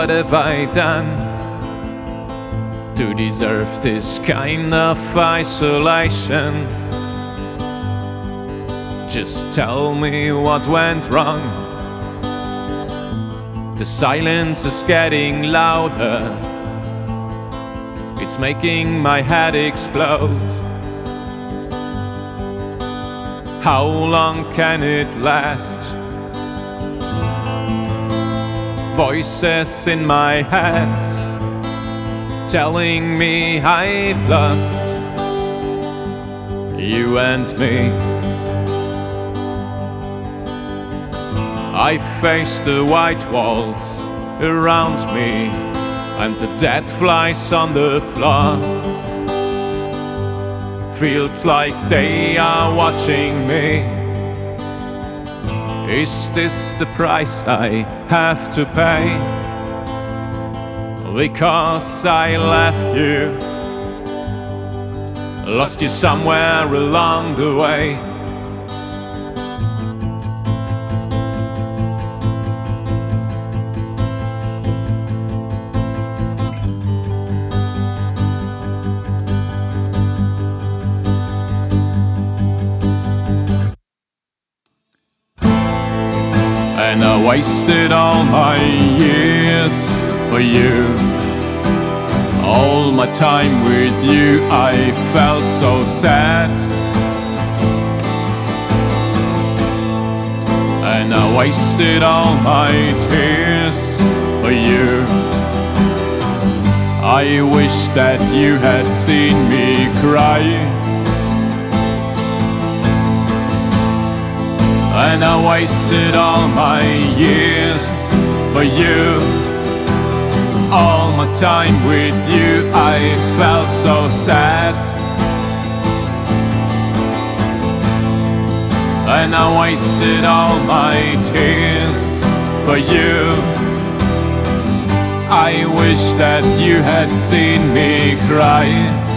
What have I done to deserve this kind of isolation? Just tell me what went wrong. The silence is getting louder. It's making my head explode. How long can it last? Voices in my head telling me I've lost you and me. I face the white walls around me and the dead flies on the floor. Feels like they are watching me. Is this the price I have to pay? Because I left you, lost you somewhere along the way. And I wasted all my years for you. All my time with you, I felt so sad. And I wasted all my tears for you. I wish that you had seen me cry. And I wasted all my years for you. All my time with you, I felt so sad. And I wasted all my tears for you. I wish that you had seen me cry.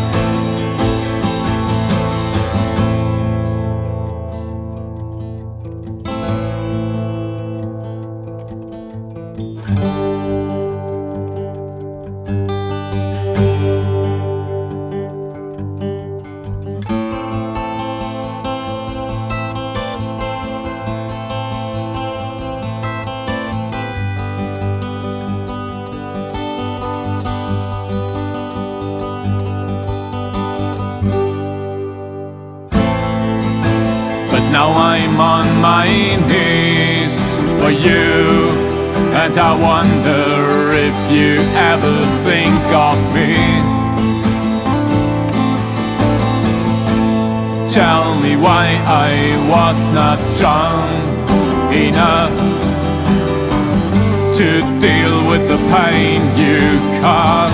Now I'm on my knees for you, and I wonder if you ever think of me. Tell me why I was not strong enough to deal with the pain you caused.